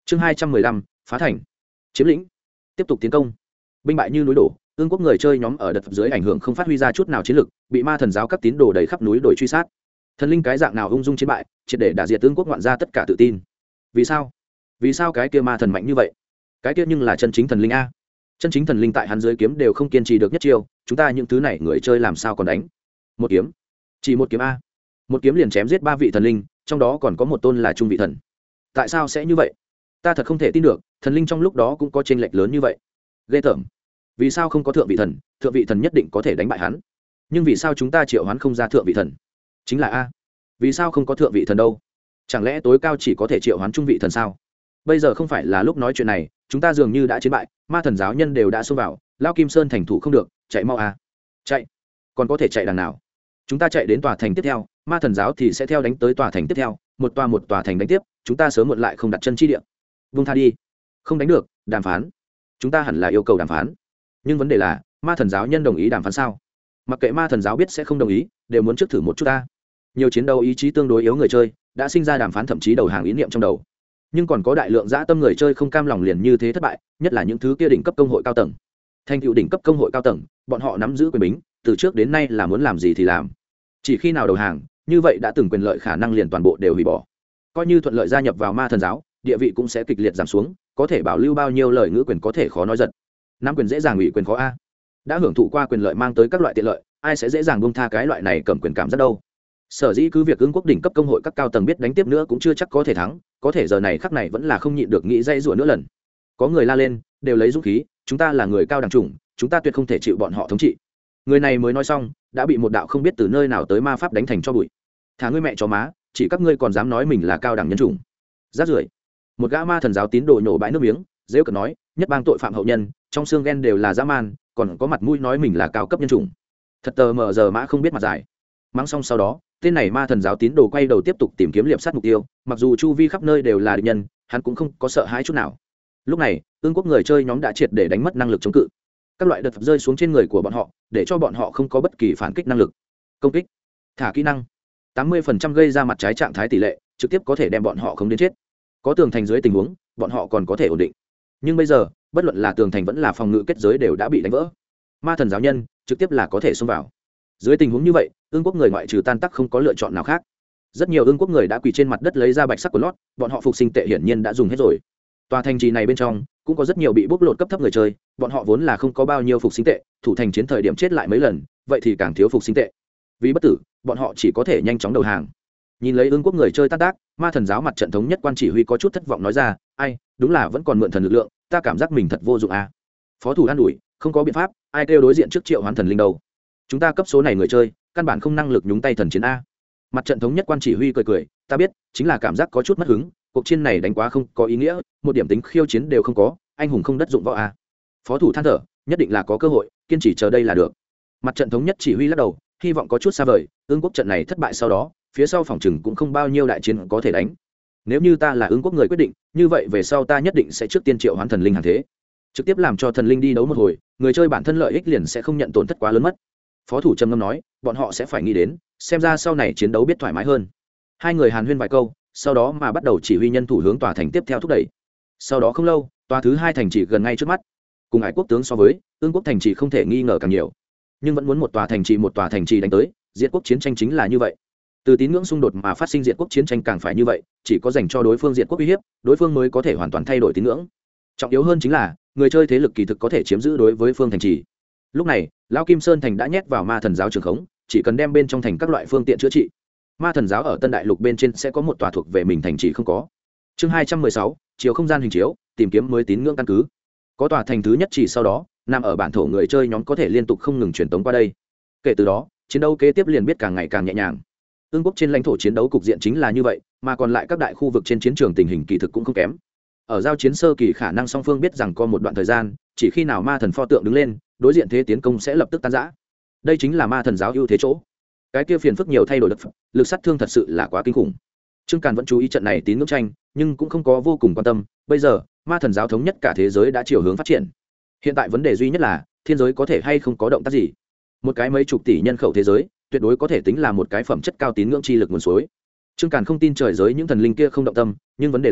chương 215, phá thành chiếm lĩnh tiếp tục tiến công. Binh bại như núi đổ, ương quốc người chơi nhóm ở đợt dưới ảnh hưởng không phát huy ra chút nào chiến lực, bị ma thần giáo các tín đồ đầy khắp núi đồi truy sát. Thần linh cái dạng nào ung dung chiến bại, triệt để đả diệt ương quốc ngoạn ra tất cả tự tin. Vì sao? Vì sao cái kia ma thần mạnh như vậy? Cái kia nhưng là chân chính thần linh a. Chân chính thần linh tại hắn dưới kiếm đều không kiên trì được nhất chiêu, chúng ta những thứ này người chơi làm sao còn đánh? Một kiếm, chỉ một kiếm a. Một kiếm liền chém giết 3 vị thần linh, trong đó còn có một tôn là trung vị thần. Tại sao sẽ như vậy? Ta thật không thể tin được, thần linh trong lúc đó cũng có chênh lệch lớn như vậy. Ghê tởm. Vì sao không có thượng vị thần? Thượng vị thần nhất định có thể đánh bại hắn. Nhưng vì sao chúng ta triệu hoán không ra thượng vị thần? Chính là a. Vì sao không có thượng vị thần đâu? Chẳng lẽ tối cao chỉ có thể triệu hoán trung vị thần sao? Bây giờ không phải là lúc nói chuyện này, chúng ta dường như đã chiến bại, ma thần giáo nhân đều đã xông vào, Lao Kim Sơn thành thủ không được, chạy mau a. Chạy? Còn có thể chạy đằng nào? Chúng ta chạy đến tòa thành tiếp theo, ma thần giáo thì sẽ theo đánh tới tòa thành tiếp theo, một tòa thành đánh tiếp, chúng ta sớm muộn lại không đặt chân chi địa. Vung tha đi. Không đánh được, đàm phán. Chúng ta hẳn là yêu cầu đàm phán. Nhưng vấn đề là, ma thần giáo nhân đồng ý đàm phán sao? Mặc kệ ma thần giáo biết sẽ không đồng ý, đều muốn trước thử một chút ta. Nhiều chiến đấu ý chí tương đối yếu người chơi đã sinh ra đàm phán, thậm chí đầu hàng ý niệm trong đầu. Nhưng còn có đại lượng dã tâm người chơi không cam lòng liền như thế thất bại, nhất là những thứ kia đỉnh cấp công hội cao tầng. Thành tựu đỉnh cấp công hội cao tầng, bọn họ nắm giữ quyền bính, từ trước đến nay là muốn làm gì thì làm. Chỉ khi nào đầu hàng, như vậy đã từng quyền lợi khả năng liền toàn bộ đều hủy bỏ. Coi như thuận lợi gia nhập vào ma thần giáo, địa vị cũng sẽ kịch liệt giảm xuống, có thể bảo lưu bao nhiêu lời ngữ quyền có thể khó nói giật. Nắm quyền dễ dàng ủy quyền khó a. Đã hưởng thụ qua quyền lợi mang tới các loại tiện lợi, ai sẽ dễ dàng buông tha cái loại này cầm quyền cảm rất đâu. Sở dĩ cứ việc ương quốc đỉnh cấp công hội các cao tầng biết đánh tiếp nữa cũng chưa chắc có thể thắng, có thể giờ này khắc này vẫn là không nhịn được nghĩ dây rủa nữa lần. Có người la lên, đều lấy dũng khí, chúng ta là người cao đẳng chủng, chúng ta tuyệt không thể chịu bọn họ thống trị. Người này mới nói xong, đã bị một đạo không biết từ nơi nào tới ma pháp đánh thành cho bụi. Thả ngươi mẹ chó má, chỉ các ngươi còn dám nói mình là cao đẳng nhân chủng. Rát rưởi. Một gã ma thần giáo tín đồ nhổ bãi nước miếng, dễ cợt nói, nhất bang tội phạm hậu nhân, trong xương ghen đều là dã man, còn có mặt mũi nói mình là cao cấp nhân chủng. Thật tờ mờ giờ mã không biết mặt dài. Mắng xong sau đó, tên này ma thần giáo tín đồ quay đầu tiếp tục tìm kiếm liệp sát mục tiêu, mặc dù chu vi khắp nơi đều là địch nhân, hắn cũng không có sợ hãi chút nào. Lúc này, ương quốc người chơi nhóm đã triệt để đánh mất năng lực chống cự. Các loại đợt rơi xuống trên người của bọn họ, để cho bọn họ không có bất kỳ phản kích năng lực. Công kích, thả kỹ năng, 80% gây ra mặt trái trạng thái tỷ lệ, trực tiếp có thể đem bọn họ không đến chết. Có tường thành dưới tình huống, bọn họ còn có thể ổn định. Nhưng bây giờ, bất luận là tường thành vẫn là phòng ngự kết giới đều đã bị đánh vỡ. Ma thần giáo nhân trực tiếp là có thể xông vào. Dưới tình huống như vậy, ương quốc người ngoại trừ tan tác không có lựa chọn nào khác. Rất nhiều ương quốc người đã quỳ trên mặt đất lấy ra bạch sắc của lót, bọn họ phục sinh tệ hiển nhiên đã dùng hết rồi. Tòa thành trì này bên trong cũng có rất nhiều bị bóc lột cấp thấp người chơi, bọn họ vốn là không có bao nhiêu phục sinh tệ, thủ thành chiến thời điểm chết lại mấy lần, vậy thì càng thiếu phục sinh tệ. Vì bất tử, bọn họ chỉ có thể nhanh chóng đầu hàng. Nhìn lấy ương quốc người chơi tan tác, ma thần giáo mặt trận thống nhất quan chỉ huy có chút thất vọng nói ra, ai, đúng là vẫn còn mượn thần lực lượng, ta cảm giác mình thật vô dụng à. Phó thủ an ủi, không có biện pháp, ai kêu đối diện trước triệu hoán thần linh đâu. Chúng ta cấp số này người chơi, căn bản không năng lực nhúng tay thần chiến a. Mặt trận thống nhất quan chỉ huy cười cười, ta biết, chính là cảm giác có chút mất hứng, cuộc chiến này đánh quá không có ý nghĩa, một điểm tính khiêu chiến đều không có, anh hùng không đất dụng võ a. Phó thủ than thở, nhất định là có cơ hội, kiên trì chờ đây là được. Mặt trận thống nhất chỉ huy lắc đầu, hy vọng có chút xa vời, ương quốc trận này thất bại sau đó, phía sau phòng trừng cũng không bao nhiêu đại chiến có thể đánh. Nếu như ta là ương quốc người quyết định, như vậy về sau ta nhất định sẽ trước tiên triệu hoán thần linh hàng thế, trực tiếp làm cho thần linh đi đấu một hồi, người chơi bản thân lợi ích liền sẽ không nhận tổn thất quá lớn mất. Phó thủ trầm ngâm nói, bọn họ sẽ phải nghĩ đến, xem ra sau này chiến đấu biết thoải mái hơn. Hai người hàn huyên vài câu, sau đó mà bắt đầu chỉ huy nhân thủ hướng tòa thành tiếp theo thúc đẩy. Sau đó không lâu, tòa thứ 2 thành trì gần ngay trước mắt. Cùng Hải quốc tướng so với, ương quốc thành trì không thể nghi ngờ càng nhiều, nhưng vẫn muốn một tòa thành trì đánh tới, diệt quốc chiến tranh chính là như vậy. Từ tín ngưỡng xung đột mà phát sinh diệt quốc chiến tranh càng phải như vậy, chỉ có dành cho đối phương diệt quốc uy hiếp, đối phương mới có thể hoàn toàn thay đổi tín ngưỡng. Trọng yếu hơn chính là, người chơi thế lực kỳ thực có thể chiếm giữ đối với phương thành trì. Lúc này, Lão Kim Sơn thành đã nhét vào ma thần giáo trường khống, chỉ cần đem bên trong thành các loại phương tiện chữa trị. Ma thần giáo ở Tân Đại Lục bên trên sẽ có một tòa thuộc về mình thành trì không có. Chương 216, chiều không gian hình chiếu, tìm kiếm mới tín ngưỡng căn cứ. Có tòa thành thứ nhất chỉ sau đó, nằm ở bản thổ người chơi nhóm có thể liên tục không ngừng truyền tống qua đây. Kể từ đó, chiến đấu kế tiếp liền biết càng ngày càng nhẹ nhàng. Ương quốc trên lãnh thổ chiến đấu cục diện chính là như vậy, mà còn lại các đại khu vực trên chiến trường tình hình kỳ thực cũng không kém. Ở giao chiến sơ kỳ khả năng song phương biết rằng có một đoạn thời gian, chỉ khi nào ma thần pho tượng đứng lên, đối diện thế tiến công sẽ lập tức tan rã. Đây chính là ma thần giáo ưu thế chỗ. Cái kia phiền phức nhiều thay đổi lực sát thương thật sự là quá kinh khủng. Trương Càn vẫn chú ý trận này tín ngưỡng tranh, nhưng cũng không có vô cùng quan tâm. Bây giờ, ma thần giáo thống nhất cả thế giới đã chiều hướng phát triển. Hiện tại vấn đề duy nhất là thiên giới có thể hay không có động tác gì. Một cái mấy chục tỷ nhân khẩu thế giới, tuyệt đối có thể tính là một cái phẩm chất cao tín ngưỡng chi lực nguồn suối. Trương Càn không tin trời giới những thần linh kia không động tâm, nhưng vấn đề là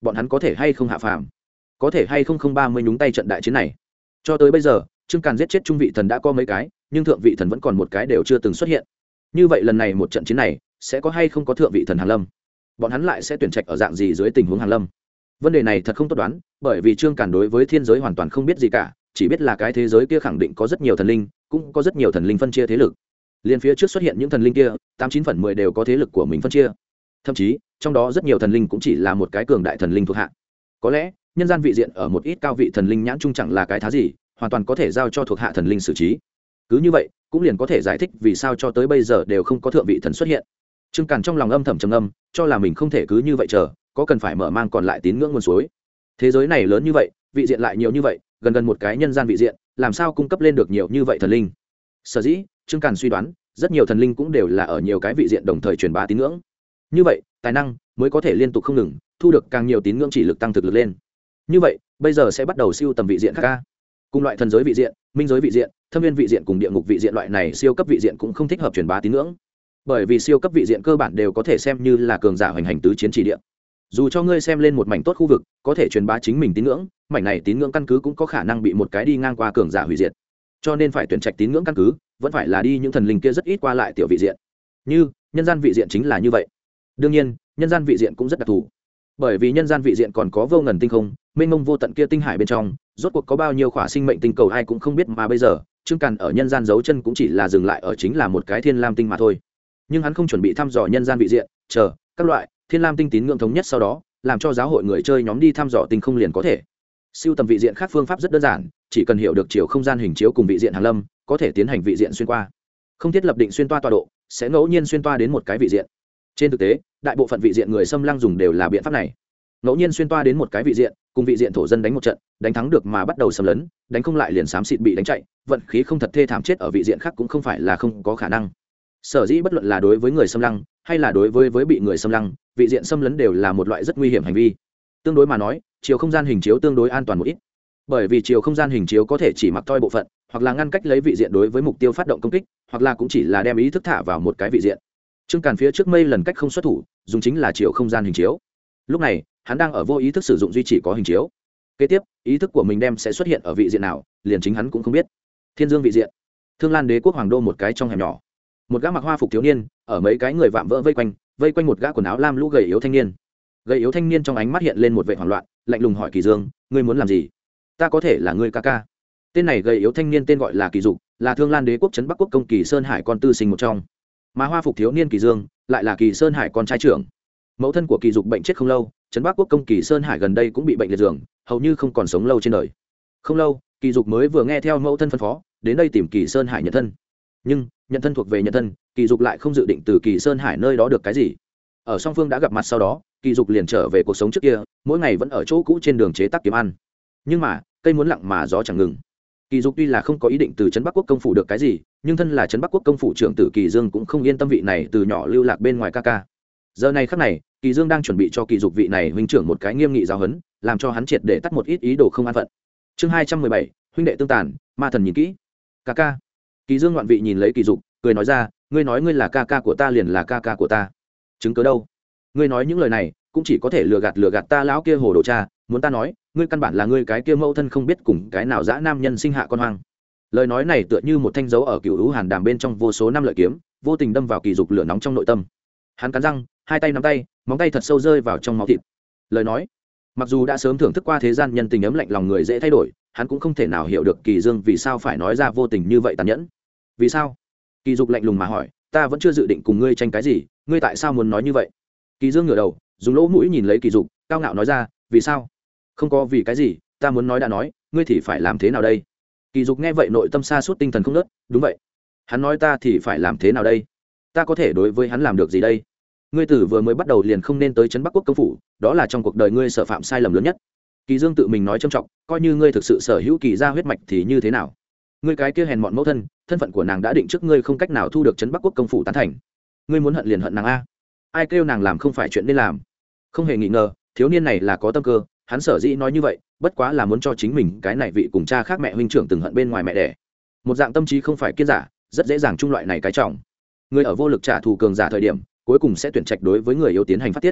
bọn hắn có thể hay không hạ phàm, có thể hay không không 30 nhúng tay trận đại chiến này. Cho tới bây giờ Trương Càn giết chết trung vị thần đã có mấy cái, nhưng thượng vị thần vẫn còn một cái đều chưa từng xuất hiện. Như vậy lần này một trận chiến này sẽ có hay không có thượng vị thần hàng lâm, bọn hắn lại sẽ tuyển trạch ở dạng gì dưới tình huống hàng lâm? Vấn đề này thật không tốt đoán, bởi vì Trương Càn đối với thiên giới hoàn toàn không biết gì cả, chỉ biết là cái thế giới kia khẳng định có rất nhiều thần linh, cũng có rất nhiều thần linh phân chia thế lực. Liên phía trước xuất hiện những thần linh kia 89/10 đều có thế lực của mình phân chia, thậm chí trong đó rất nhiều thần linh cũng chỉ là một cái cường đại thần linh thuộc hạ. Có lẽ nhân gian vị diện ở một ít cao vị thần linh nhãn trung chẳng là cái thá gì, hoàn toàn có thể giao cho thuộc hạ thần linh xử trí. Cứ như vậy cũng liền có thể giải thích vì sao cho tới bây giờ đều không có thượng vị thần xuất hiện. Trương Càn trong lòng âm thầm trầm ngâm, cho là mình không thể cứ như vậy chờ, có cần phải mở mang còn lại tín ngưỡng nguồn suối. Thế giới này lớn như vậy, vị diện lại nhiều như vậy, gần gần một cái nhân gian vị diện, làm sao cung cấp lên được nhiều như vậy thần linh? Sở dĩ Trương Càn suy đoán rất nhiều thần linh cũng đều là ở nhiều cái vị diện đồng thời truyền bá tín ngưỡng. Như vậy tài năng mới có thể liên tục không ngừng thu được càng nhiều tín ngưỡng chỉ lực tăng thực lực lên. Như vậy bây giờ sẽ bắt đầu siêu tầm vị diện khác ca. Cùng loại thần giới vị diện, minh giới vị diện, thâm viên vị diện cùng địa ngục vị diện loại này siêu cấp vị diện cũng không thích hợp truyền bá tín ngưỡng, bởi vì siêu cấp vị diện cơ bản đều có thể xem như là cường giả hoành hành tứ chiến chỉ địa. Dù cho ngươi xem lên một mảnh tốt khu vực có thể truyền bá chính mình tín ngưỡng, mảnh này tín ngưỡng căn cứ cũng có khả năng bị một cái đi ngang qua cường giả hủy diệt, cho nên phải tuyển trạch tín ngưỡng căn cứ vẫn phải là đi những thần linh kia rất ít qua lại tiểu vị diện, như nhân gian vị diện chính là như vậy. Đương nhiên nhân gian vị diện cũng rất đặc thù, bởi vì nhân gian vị diện còn có vô ngần tinh không mênh mông vô tận kia tinh hải bên trong, rốt cuộc có bao nhiêu khỏa sinh mệnh tinh cầu ai cũng không biết, mà bây giờ Trương Càn ở nhân gian giấu chân cũng chỉ là dừng lại ở chính là một cái thiên lam tinh mà thôi. Nhưng hắn không chuẩn bị thăm dò nhân gian vị diện, chờ các loại thiên lam tinh tín ngưỡng thống nhất sau đó làm cho giáo hội người chơi nhóm đi thăm dò tinh không liền có thể. Siêu tầm vị diện khác phương pháp rất đơn giản, chỉ cần hiểu được chiều không gian hình chiếu cùng vị diện hàng lâm, có thể tiến hành vị diện xuyên qua, không thiết lập định xuyên toa tọa độ, sẽ ngẫu nhiên xuyên toa đến một cái vị diện. Trên thực tế đại bộ phận vị diện người xâm lăng dùng đều là biện pháp này, ngẫu nhiên xuyên toa đến một cái vị diện, cùng vị diện thổ dân đánh một trận, đánh thắng được mà bắt đầu xâm lấn, đánh không lại liền xám xịt bị đánh chạy, vận khí không thật thê thảm chết ở vị diện khác cũng không phải là không có khả năng. Sở dĩ bất luận là đối với người xâm lăng hay là đối với bị người xâm lăng, vị diện xâm lấn đều là một loại rất nguy hiểm hành vi. Tương đối mà nói chiều không gian hình chiếu tương đối an toàn một ít, bởi vì chiều không gian hình chiếu có thể chỉ mặc toi bộ phận, hoặc là ngăn cách lấy vị diện đối với mục tiêu phát động công kích, hoặc là cũng chỉ là đem ý thức thả vào một cái vị diện. Trương Càn phía trước mây lần cách không xuất thủ dùng chính là chiều không gian hình chiếu, lúc này hắn đang ở vô ý thức sử dụng duy trì có hình chiếu. Kế tiếp ý thức của mình đem sẽ xuất hiện ở vị diện nào liền chính hắn cũng không biết. Thiên Dương vị diện, Thương Lan Đế quốc hoàng đô một cái trong hẻm nhỏ, một gã mặc hoa phục thiếu niên ở mấy cái người vạm vỡ vây quanh một gã quần áo lam lũ gầy yếu thanh niên. Gầy yếu thanh niên trong ánh mắt hiện lên một vẻ hoảng loạn, lạnh lùng hỏi Kỳ Dương, ngươi muốn làm gì? Ta có thể là ngươi ca ca. Tên này gầy yếu thanh niên tên gọi là Kỳ Dục, là Thương Lan Đế quốc trấn Bắc quốc công Kỳ Sơn Hải con tư sinh một trong, mà hoa phục thiếu niên Kỳ Dương lại là Kỳ Sơn Hải con trai trưởng. Mẫu thân của Kỳ Dục bệnh chết không lâu, trấn Bắc quốc công Kỳ Sơn Hải gần đây cũng bị bệnh liệt giường, hầu như không còn sống lâu trên đời. Không lâu Kỳ Dục mới vừa nghe theo mẫu thân phân phó đến đây tìm Kỳ Sơn Hải nhận thân, nhưng nhận thân thuộc về nhận thân, Kỳ Dục lại không dự định từ Kỳ Sơn Hải nơi đó được cái gì. Ở song phương đã gặp mặt sau đó, Kỳ Dục liền trở về cuộc sống trước kia, mỗi ngày vẫn ở chỗ cũ trên đường chế tác kiếm ăn. Nhưng mà cây muốn lặng mà gió chẳng ngừng. Kỳ Dục tuy là không có ý định từ trấn Bắc quốc công phủ được cái gì, nhưng thân là trấn Bắc quốc công phủ trưởng tử Kỳ Dương cũng không yên tâm vị này từ nhỏ lưu lạc bên ngoài ca ca. Giờ này khắc này Kỳ Dương đang chuẩn bị cho Kỳ Dục vị này huynh trưởng một cái nghiêm nghị giáo huấn, làm cho hắn triệt để tắt một ít ý đồ không an phận. Chương 217, huynh đệ tương tàn, ma thần nhìn kỹ. Ca ca. Kỳ Dương ngoạn vị nhìn lấy Kỳ Dục, cười nói ra, ngươi nói ngươi là ca ca của ta liền là ca ca của ta. Chứng cớ đâu? Ngươi nói những lời này cũng chỉ có thể lừa gạt ta lão kia hồ đồ cha, muốn ta nói ngươi căn bản là ngươi cái kia mẫu thân không biết cùng cái nào dã nam nhân sinh hạ con hoang. Lời nói này tựa như một thanh dấu ở cựu hữu hàn đàm bên trong vô số năm lợi kiếm, vô tình đâm vào Kỳ Dục lửa nóng trong nội tâm. Hắn cắn răng, hai tay nắm tay, móng tay thật sâu rơi vào trong máu thịt. Lời nói mặc dù đã sớm thưởng thức qua thế gian nhân tình ấm lạnh lòng người dễ thay đổi, hắn cũng không thể nào hiểu được Kỳ Dương vì sao phải nói ra vô tình như vậy tàn nhẫn. Vì sao? Kỳ Dục lạnh lùng mà hỏi, ta vẫn chưa dự định cùng ngươi tranh cái gì, ngươi tại sao muốn nói như vậy? Kỳ Dương ngửa đầu, dùng lỗ mũi nhìn lấy Kỳ Dục, cao ngạo nói ra, vì sao? Không có vì cái gì, ta muốn nói đã nói, ngươi thì phải làm thế nào đây? Kỳ Dục nghe vậy nội tâm sa sút tinh thần không nớt, đúng vậy. Hắn nói ta thì phải làm thế nào đây? Ta có thể đối với hắn làm được gì đây? Ngươi tử vừa mới bắt đầu liền không nên tới trấn Bắc quốc công phủ, đó là trong cuộc đời ngươi sợ phạm sai lầm lớn nhất. Kỳ Dương tự mình nói trầm trọng, coi như ngươi thực sự sở hữu Kỳ gia huyết mạch thì như thế nào? Ngươi cái kia hèn mọn mẫu thân, thân phận của nàng đã định trước ngươi không cách nào thu được trấn Bắc quốc công phủ tán thành. Ngươi muốn hận liền hận nàng a. Ai kêu nàng làm không phải chuyện nên làm. Không hề nghi ngờ, thiếu niên này là có tâm cơ, hắn sở dĩ nói như vậy, bất quá là muốn cho chính mình cái này vị cùng cha khác mẹ huynh trưởng từng hận bên ngoài mẹ đẻ. Một dạng tâm trí không phải kiên giả, rất dễ dàng trung loại này cái trọng. Người ở vô lực trả thù cường giả thời điểm, cuối cùng sẽ tuyển trạch đối với người yếu tiến hành phát tiết.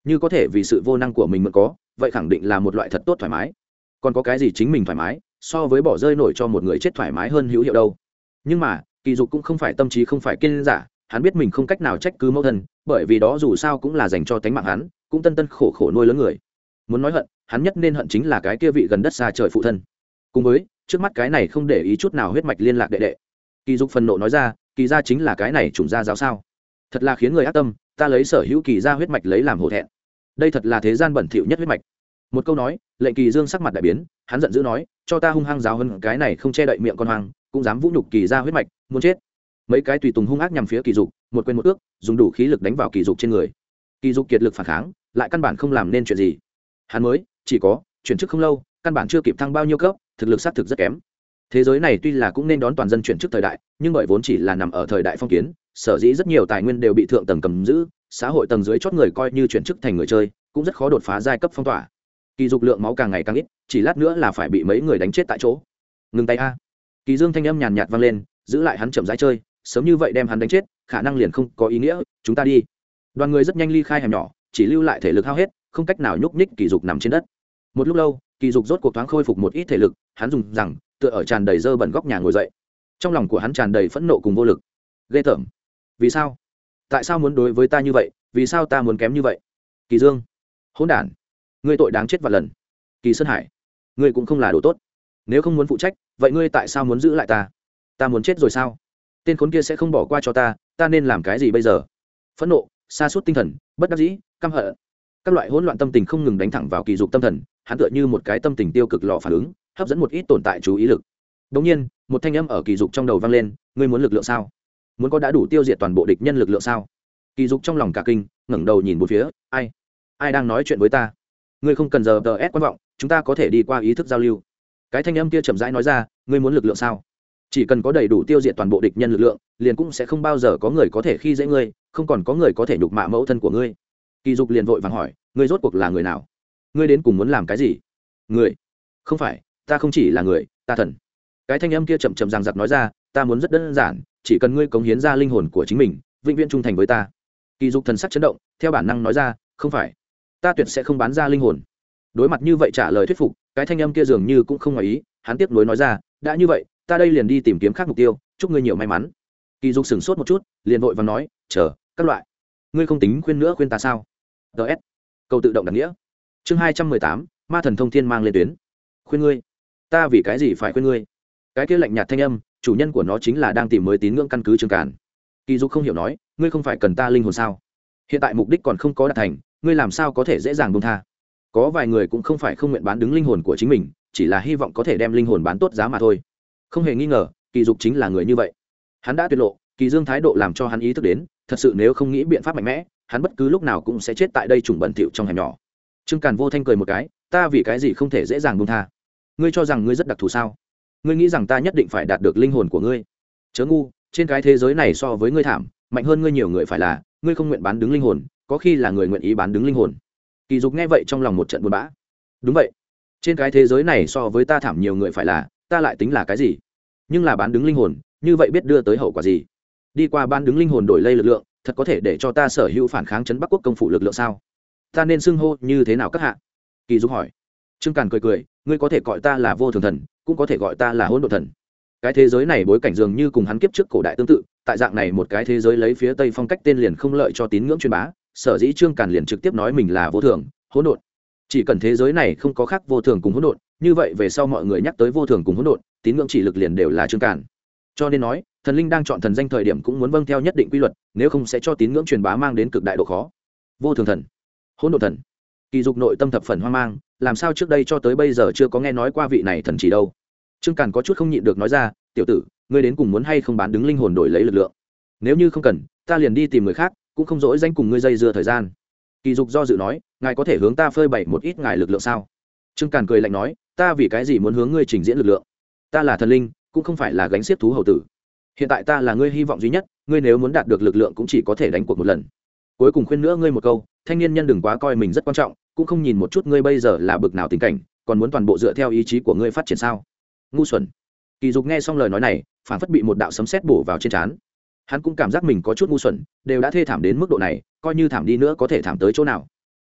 như có thể vì sự vô năng của mình mượn có, vậy khẳng định là một loại thật tốt thoải mái. Còn có cái gì chính mình thoải mái so với bỏ rơi nổi cho một người chết thoải mái hơn hữu hiệu đâu. Nhưng mà Kỳ Dục cũng không phải tâm trí không phải kiên giả, hắn biết mình không cách nào trách cứ mẫu thân, bởi vì đó dù sao cũng là dành cho tánh mạng hắn, cũng tân tân khổ khổ nuôi lớn người. Muốn nói hận, hắn nhất nên hận chính là cái kia vị gần đất xa trời phụ thân, cùng với trước mắt cái này không để ý chút nào huyết mạch liên lạc đệ đệ. Kỳ Dục phần nộ nói ra, Kỳ gia chính là cái này chủng gia giáo sao? Thật là khiến người ác tâm, ta lấy sở hữu Kỳ gia huyết mạch lấy làm hổ thẹn. Đây thật là thế gian bẩn thỉu nhất huyết mạch. Một câu nói, lệnh Kỳ Dương sắc mặt đại biến, hắn giận dữ nói, cho ta hung hăng giáo hơn cái này không che đậy miệng con hoang, cũng dám vũ nhục Kỳ gia huyết mạch, muốn chết. Mấy cái tùy tùng hung ác nhằm phía Kỳ Dục, một quên một ước, dùng đủ khí lực đánh vào Kỳ Dục trên người. Kỳ Dục kiệt lực phản kháng, lại căn bản không làm nên chuyện gì. Hắn mới chỉ có chuyển chức không lâu, căn bản chưa kịp thăng bao nhiêu cấp, thực lực xác thực rất kém. Thế giới này tuy là cũng nên đón toàn dân chuyển chức thời đại, nhưng bởi vốn chỉ là nằm ở thời đại phong kiến, sở dĩ rất nhiều tài nguyên đều bị thượng tầng cầm giữ, xã hội tầng dưới chót người coi như chuyển chức thành người chơi, cũng rất khó đột phá giai cấp phong tỏa. Kỳ Dục lượng máu càng ngày càng ít, chỉ lát nữa là phải bị mấy người đánh chết tại chỗ. Ngừng tay a. Kỳ Dương thanh âm nhàn nhạt vang lên, giữ lại hắn chậm rãi chơi, sớm như vậy đem hắn đánh chết, khả năng liền không có ý nghĩa, chúng ta đi. Đoàn người rất nhanh ly khai hẻm nhỏ, chỉ lưu lại thể lực hao hết, không cách nào nhúc nhích Kỳ Dục nằm trên đất. Một lúc lâu, Kỳ Dục rốt cuộc thoáng khôi phục một ít thể lực, hắn dùng rằng tựa ở tràn đầy dơ bẩn góc nhà ngồi dậy. Trong lòng của hắn tràn đầy phẫn nộ cùng vô lực. Ghê tởm. Vì sao? Tại sao muốn đối với ta như vậy? Vì sao ta muốn kém như vậy? Kỳ Dương, hỗn đản, ngươi tội đáng chết vạn lần. Kỳ Sơn Hải, ngươi cũng không là đồ tốt. Nếu không muốn phụ trách, vậy ngươi tại sao muốn giữ lại ta? Ta muốn chết rồi sao? Tên khốn kia sẽ không bỏ qua cho ta, ta nên làm cái gì bây giờ? Phẫn nộ, sa sút tinh thần, bất đắc dĩ, căm hận, các loại hỗn loạn tâm tình không ngừng đánh thẳng vào Kỳ Dục tâm thần, hắn tựa như một cái tâm tình tiêu cực lò phản ứng, hấp dẫn một ít tồn tại chú ý lực. Đống nhiên, một thanh âm ở Kỳ Dục trong đầu vang lên, ngươi muốn lực lượng sao? Muốn có đã đủ tiêu diệt toàn bộ địch nhân lực lượng sao? Kỳ Dục trong lòng cả kinh, ngẩng đầu nhìn bốn phía, ai đang nói chuyện với ta? Ngươi không cần giờ DS quan vọng, chúng ta có thể đi qua ý thức giao lưu. Cái thanh âm kia chậm rãi nói ra, ngươi muốn lực lượng sao? Chỉ cần có đầy đủ tiêu diệt toàn bộ địch nhân lực lượng, liền cũng sẽ không bao giờ có người có thể khi dễ ngươi, không còn có người có thể nhục mạ mẫu thân của ngươi. Kỳ Dục liền vội vàng hỏi, ngươi rốt cuộc là người nào? Ngươi đến cùng muốn làm cái gì? Người? Không phải, ta không chỉ là người, ta thần. Cái thanh âm kia chậm chậm ràng giặc nói ra, ta muốn rất đơn giản, chỉ cần ngươi cống hiến ra linh hồn của chính mình, vĩnh viễn trung thành với ta. Kỳ Dục thần sắc chấn động, theo bản năng nói ra, không phải, ta tuyệt sẽ không bán ra linh hồn. Đối mặt như vậy trả lời thuyết phục, cái thanh âm kia dường như cũng không ngoài ý, hắn tiếp nối nói ra, đã như vậy, ta đây liền đi tìm kiếm khác mục tiêu, chúc ngươi nhiều may mắn. Kỳ Dục sửng sốt một chút, liền vội vàng nói, chờ, các loại, ngươi không tính khuyên nữa khuyên ta sao? DS, câu tự động đặt nghĩa. Chương 218, ma thần thông thiên mang lên tuyến. Khuyên ngươi? Ta vì cái gì phải khuyên ngươi? Cái kia lạnh nhạt thanh âm, chủ nhân của nó chính là đang tìm mới tín ngưỡng căn cứ Trương Càn. Kỳ Dục không hiểu nói, ngươi không phải cần ta linh hồn sao? Hiện tại mục đích còn không có đạt thành, ngươi làm sao có thể dễ dàng buông tha? Có vài người cũng không phải không nguyện bán đứng linh hồn của chính mình, chỉ là hy vọng có thể đem linh hồn bán tốt giá mà thôi. Không hề nghi ngờ, Kỳ Dục chính là người như vậy. Hắn đã tuyệt lộ, Kỳ Dương thái độ làm cho hắn ý thức đến, thật sự nếu không nghĩ biện pháp mạnh mẽ, hắn bất cứ lúc nào cũng sẽ chết tại đây trùng bẩn thỉu trong hẻm nhỏ. Trương Càn vô thanh cười một cái, ta vì cái gì không thể dễ dàng buông tha? Ngươi cho rằng ngươi rất đặc thù sao? Ngươi nghĩ rằng ta nhất định phải đạt được linh hồn của ngươi? Chớ ngu, trên cái thế giới này so với ngươi thảm, mạnh hơn ngươi nhiều người phải là, ngươi không nguyện bán đứng linh hồn, có khi là người nguyện ý bán đứng linh hồn. Kỳ Dục nghe vậy trong lòng một trận buồn bã. Đúng vậy, trên cái thế giới này so với ta thảm nhiều người phải là, ta lại tính là cái gì? Nhưng là bán đứng linh hồn, như vậy biết đưa tới hậu quả gì? Đi qua bán đứng linh hồn đổi lây lực lượng, thật có thể để cho ta sở hữu phản kháng chấn Bắc quốc công phủ lực lượng sao? Ta nên xưng hô như thế nào các hạ? Kỳ Dục hỏi. Trương Càn cười cười, ngươi có thể gọi ta là vô thường thần, cũng có thể gọi ta là hỗn độn thần. Cái thế giới này bối cảnh dường như cùng hắn kiếp trước cổ đại tương tự, tại dạng này một cái thế giới lấy phía tây phong cách tên liền không lợi cho tín ngưỡng truyền bá, sở dĩ Trương Càn liền trực tiếp nói mình là vô thường, hỗn độn. Chỉ cần thế giới này không có khác vô thường cùng hỗn độn, như vậy về sau mọi người nhắc tới vô thường cùng hỗn độn, tín ngưỡng chỉ lực liền đều là Trương Càn. Cho nên nói, thần linh đang chọn thần danh thời điểm cũng muốn vâng theo nhất định quy luật, nếu không sẽ cho tín ngưỡng truyền bá mang đến cực đại độ khó. Vô thường thần, hỗn độn thần. Kỳ Dục nội tâm thập phần hoang mang, làm sao trước đây cho tới bây giờ chưa có nghe nói qua vị này thần chỉ đâu? Trương Càn có chút không nhịn được nói ra, tiểu tử, ngươi đến cùng muốn hay không bán đứng linh hồn đổi lấy lực lượng? Nếu như không cần, ta liền đi tìm người khác, cũng không dỗi danh cùng ngươi dây dưa thời gian. Kỳ Dục do dự nói, ngài có thể hướng ta phơi bày một ít ngài lực lượng sao? Trương Càn cười lạnh nói, ta vì cái gì muốn hướng ngươi trình diễn lực lượng? Ta là thần linh, cũng không phải là gánh xiếc thú hầu tử. Hiện tại ta là ngươi hy vọng duy nhất, ngươi nếu muốn đạt được lực lượng cũng chỉ có thể đánh cuộc một lần. Cuối cùng khuyên nữa ngươi một câu, thanh niên nhân đừng quá coi mình rất quan trọng, cũng không nhìn một chút ngươi bây giờ là bực nào tình cảnh, còn muốn toàn bộ dựa theo ý chí của ngươi phát triển sao? Ngu xuẩn. Kỳ Dục nghe xong lời nói này, phản phất bị một đạo sấm sét bổ vào trên trán. Hắn cũng cảm giác mình có chút ngu xuẩn, đều đã thê thảm đến mức độ này, coi như thảm đi nữa có thể thảm tới chỗ nào?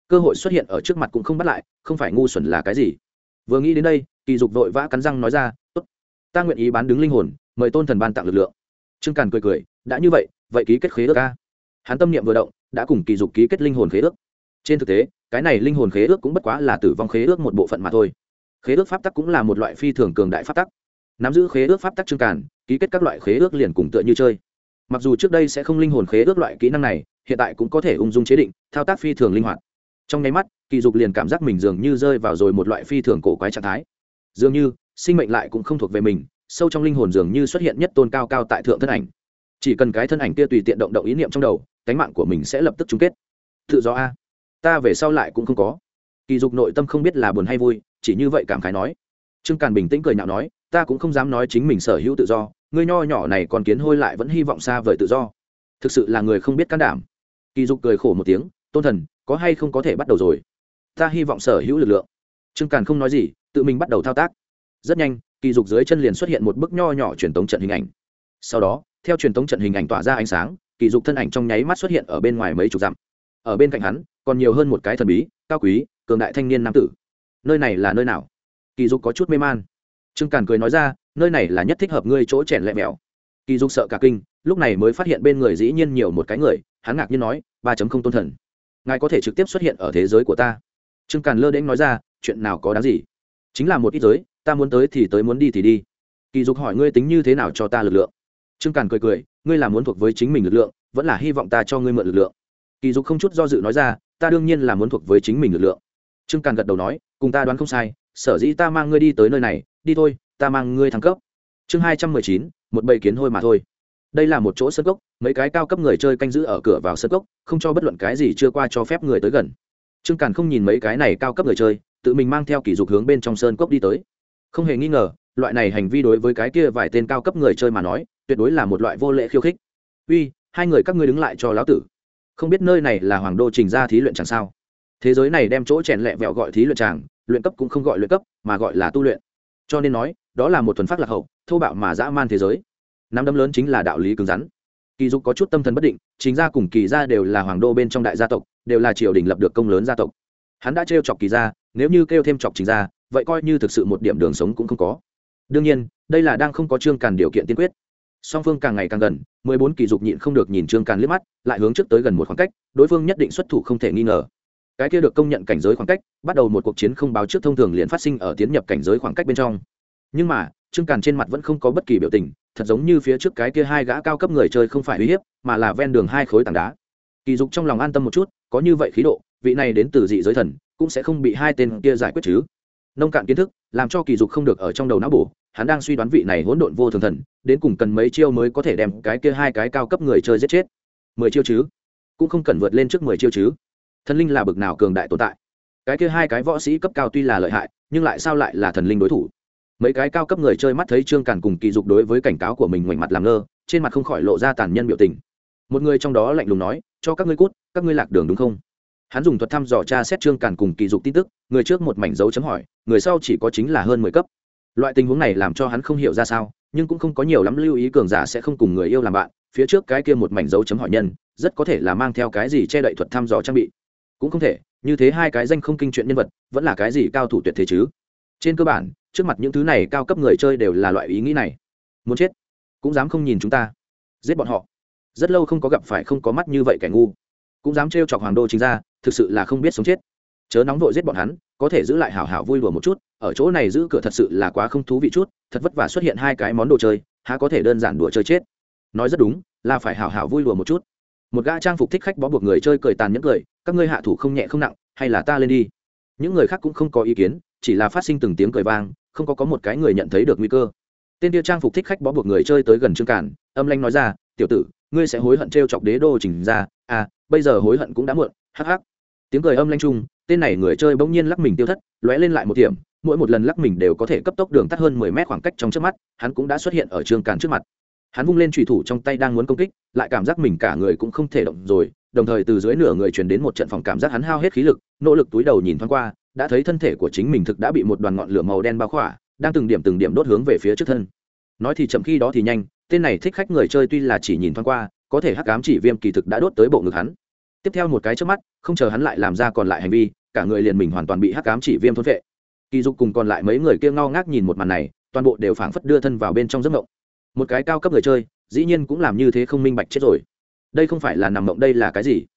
cơ hội xuất hiện ở trước mặt cũng không bắt lại, không phải ngu xuẩn là cái gì. Vừa nghĩ đến đây, Kỳ Dục vội vã cắn răng nói ra, tốt, ta nguyện ý bán đứng linh hồn, mời tôn thần ban tặng lực lượng. Trương Càn cười cười, đã như vậy, vậy ký kết khế ước a. Hắn tâm niệm vừa động, đã cùng Kỳ Dục ký kết linh hồn khế ước. Trên thực tế, cái này linh hồn khế ước cũng bất quá là tử vong khế ước một bộ phận mà thôi. Khế ước pháp tắc cũng là một loại phi thường cường đại pháp tắc. Nắm giữ khế ước pháp tắc Trương Càn, ký kết các loại khế ước liền cùng tựa như chơi. Mặc dù trước đây sẽ không linh hồn khế ước loại kỹ năng này, hiện tại cũng có thể ung dung chế định, thao tác phi thường linh hoạt. Trong nháy mắt, Kỳ Dục liền cảm giác mình dường như rơi vào rồi một loại phi thường cổ quái trạng thái. Dường như sinh mệnh lại cũng không thuộc về mình, sâu trong linh hồn dường như xuất hiện nhất tôn cao cao tại thượng thân ảnh. Chỉ cần cái thân ảnh kia tùy tiện động động ý niệm trong đầu, cánh mạng của mình sẽ lập tức chung kết. Tự do a, ta về sau lại cũng không có. Kỳ Dục nội tâm không biết là buồn hay vui, chỉ như vậy cảm khái nói. Trương Càn bình tĩnh cười nhạo nói, ta cũng không dám nói chính mình sở hữu tự do, ngươi nho nhỏ này còn kiến hôi lại vẫn hy vọng xa vời tự do, thực sự là người không biết can đảm. Kỳ Dục cười khổ một tiếng, tôn thần, có hay không có thể bắt đầu rồi? Ta hy vọng sở hữu lực lượng. Trương Càn không nói gì, tự mình bắt đầu thao tác. Rất nhanh, Kỳ Dục dưới chân liền xuất hiện một bức nho nhỏ truyền tống trận hình ảnh. Sau đó, theo truyền tống trận hình ảnh tỏa ra ánh sáng, Kỳ Dục thân ảnh trong nháy mắt xuất hiện ở bên ngoài mấy chục dặm. Ở bên cạnh hắn, còn nhiều hơn một cái thần bí, cao quý, cường đại thanh niên nam tử. Nơi này là nơi nào? Kỳ Dục có chút mê man. Trương Càn cười nói ra, nơi này là nhất thích hợp ngươi chỗ chèn lẹ mèo. Kỳ Dục sợ cả kinh, lúc này mới phát hiện bên người dĩ nhiên nhiều một cái người, hắn ngạc nhiên nói, 3.0 tôn thần, ngài có thể trực tiếp xuất hiện ở thế giới của ta. Trương Càn lơ đễnh nói ra, chuyện nào có đáng gì, chính là một ít giới, ta muốn tới thì tới, muốn đi thì đi. Kỳ Dục hỏi, ngươi tính như thế nào cho ta lực lượng? Trương Càn cười cười, ngươi là muốn thuộc với chính mình lực lượng, vẫn là hy vọng ta cho ngươi mượn lực lượng? Kỳ Dục không chút do dự nói ra, ta đương nhiên là muốn thuộc với chính mình lực lượng. Trương Càn gật đầu nói, cùng ta đoán không sai, sở dĩ ta mang ngươi đi tới nơi này, đi thôi, ta mang ngươi thăng cấp. Chương 219, một bầy kiến hôi mà thôi. Đây là một chỗ sân cốc, mấy cái cao cấp người chơi canh giữ ở cửa vào sân cốc, không cho bất luận cái gì chưa qua cho phép người tới gần. Trương Càn không nhìn mấy cái này cao cấp người chơi, tự mình mang theo Kỳ Dục hướng bên trong sơn cốc đi tới. Không hề nghi ngờ, loại này hành vi đối với cái kia vài tên cao cấp người chơi mà nói, tuyệt đối là một loại vô lễ khiêu khích. Uy, hai người các ngươi đứng lại cho lão tử. Không biết nơi này là Hoàng Đô Trình ra thí luyện chẳng sao? Thế giới này đem chỗ chèn lẹ vẹo gọi thí luyện tràng, luyện cấp cũng không gọi luyện cấp, mà gọi là tu luyện. Cho nên nói, đó là một thuần phát lạc hậu, thô bạo mà dã man thế giới. Nắm đấm lớn chính là đạo lý cứng rắn. Kỳ Dục có chút tâm thần bất định, Trình gia cùng Kỳ gia đều là Hoàng Đô bên trong đại gia tộc, đều là triều đình lập được công lớn gia tộc. Hắn đã trêu chọc Kỳ gia, nếu như kêu thêm chọc Trình gia, vậy coi như thực sự một điểm đường sống cũng không có. Đương nhiên, đây là đang không có Trương Càn điều kiện tiên quyết. Song phương càng ngày càng gần, 14 Kỳ Dục nhịn không được nhìn Trương Càn liếc mắt, lại hướng trước tới gần một khoảng cách, đối phương nhất định xuất thủ không thể nghi ngờ. Cái kia được công nhận cảnh giới khoảng cách, bắt đầu một cuộc chiến không báo trước thông thường liền phát sinh ở tiến nhập cảnh giới khoảng cách bên trong. Nhưng mà, Trương Càn trên mặt vẫn không có bất kỳ biểu tình, thật giống như phía trước cái kia hai gã cao cấp người chơi không phải uy hiếp, mà là ven đường hai khối tảng đá. Kỳ Dục trong lòng an tâm một chút, có như vậy khí độ, vị này đến từ dị giới thần, cũng sẽ không bị hai tên kia giải quyết chứ. Nông cạn kiến thức, làm cho Kỳ Dục không được ở trong đầu não bổ, hắn đang suy đoán vị này hỗn độn vô thường thần, đến cùng cần mấy chiêu mới có thể đem cái kia hai cái cao cấp người chơi giết chết. 10 chiêu chứ? Cũng không cần vượt lên trước 10 chiêu chứ? Thần linh là bực nào cường đại tồn tại? Cái kia hai cái võ sĩ cấp cao tuy là lợi hại, nhưng lại sao lại là thần linh đối thủ? Mấy cái cao cấp người chơi mắt thấy Trương Càn cùng Kỳ Dục đối với cảnh cáo của mình ngoảnh mặt làm ngơ, trên mặt không khỏi lộ ra tàn nhẫn biểu tình. Một người trong đó lạnh lùng nói, cho các ngươi cút, các ngươi lạc đường đúng không? Hắn dùng thuật thăm dò tra xét Trương Càn cùng Kỳ Dục tin tức, người trước một mảnh dấu chấm hỏi, người sau chỉ có chính là hơn 10 cấp. Loại tình huống này làm cho hắn không hiểu ra sao, nhưng cũng không có nhiều lắm lưu ý, cường giả sẽ không cùng người yêu làm bạn, phía trước cái kia một mảnh dấu chấm hỏi nhân, rất có thể là mang theo cái gì che đậy thuật thăm dò trang bị. Cũng không thể, như thế hai cái danh không kinh chuyện nhân vật, vẫn là cái gì cao thủ tuyệt thế chứ? Trên cơ bản, trước mặt những thứ này cao cấp người chơi đều là loại ý nghĩ này. Muốn chết, cũng dám không nhìn chúng ta, giết bọn họ. Rất lâu không có gặp phải không có mắt như vậy kẻ ngu, cũng dám trêu chọc Hoàng Đô Trình ra, thực sự là không biết sống chết. Chớ nóng vội giết bọn hắn, có thể giữ lại hảo hảo vui đùa một chút, ở chỗ này giữ cửa thật sự là quá không thú vị chút, thật vất vả xuất hiện hai cái món đồ chơi, há có thể đơn giản đùa chơi chết. Nói rất đúng, là phải hảo hảo vui đùa một chút. Một gã trang phục thích khách bó buộc người chơi cười tàn nhẫn cười, các ngươi hạ thủ không nhẹ không nặng, hay là ta lên đi. Những người khác cũng không có ý kiến, chỉ là phát sinh từng tiếng cười vang, không có một cái người nhận thấy được nguy cơ. Tên kia trang phục thích khách bó buộc người chơi tới gần Trương Càn, âm lãnh nói ra, tiểu tử, ngươi sẽ hối hận trêu chọc đế đô Trình ra, à, bây giờ hối hận cũng đã muộn, hắc hắc. Tiếng cười âm lãnh chung, tên này người chơi bỗng nhiên lắc mình tiêu thất, lóe lên lại một điểm, mỗi một lần lắc mình đều có thể cấp tốc đường tắt hơn 10 mét khoảng cách trong trước mắt, hắn cũng đã xuất hiện ở Trương Càn trước mặt. Hắn vung lên chùy thủ trong tay đang muốn công kích, lại cảm giác mình cả người cũng không thể động rồi, đồng thời từ dưới nửa người truyền đến một trận phòng cảm giác hắn hao hết khí lực, nỗ lực túi đầu nhìn thoáng qua, đã thấy thân thể của chính mình thực đã bị một đoàn ngọn lửa màu đen bao khỏa, đang từng điểm đốt hướng về phía trước thân. Nói thì chậm khi đó thì nhanh, tên này thích khách người chơi tuy là chỉ nhìn thoáng qua, có thể hắc ám chỉ viêm kỳ thực đã đốt tới bộ ngực hắn. tiếp theo một cái trước mắt không chờ hắn lại làm ra còn lại hành vi, cả người liền mình hoàn toàn bị hắc ám chỉ viêm thôn vệ. Kỳ Dục cùng còn lại mấy người kia ngao ngác nhìn một màn này, toàn bộ đều phảng phất đưa thân vào bên trong giấc mộng. Một cái cao cấp người chơi dĩ nhiên cũng làm như thế, không minh bạch chết rồi. Đây không phải là nằm mộng, đây là cái gì?